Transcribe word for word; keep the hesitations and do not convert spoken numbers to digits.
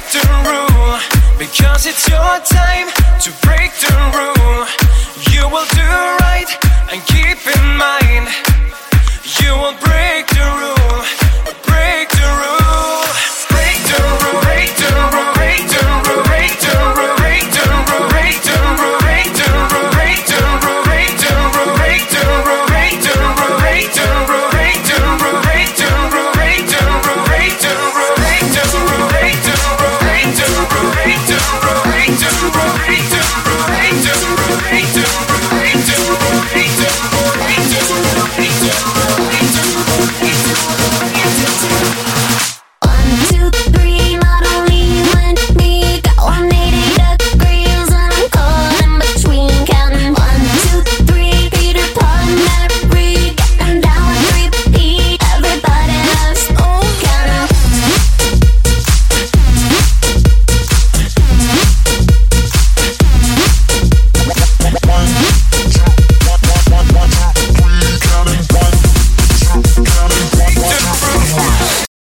the rule, because it's your time to break the rule. You will do right and keep in mind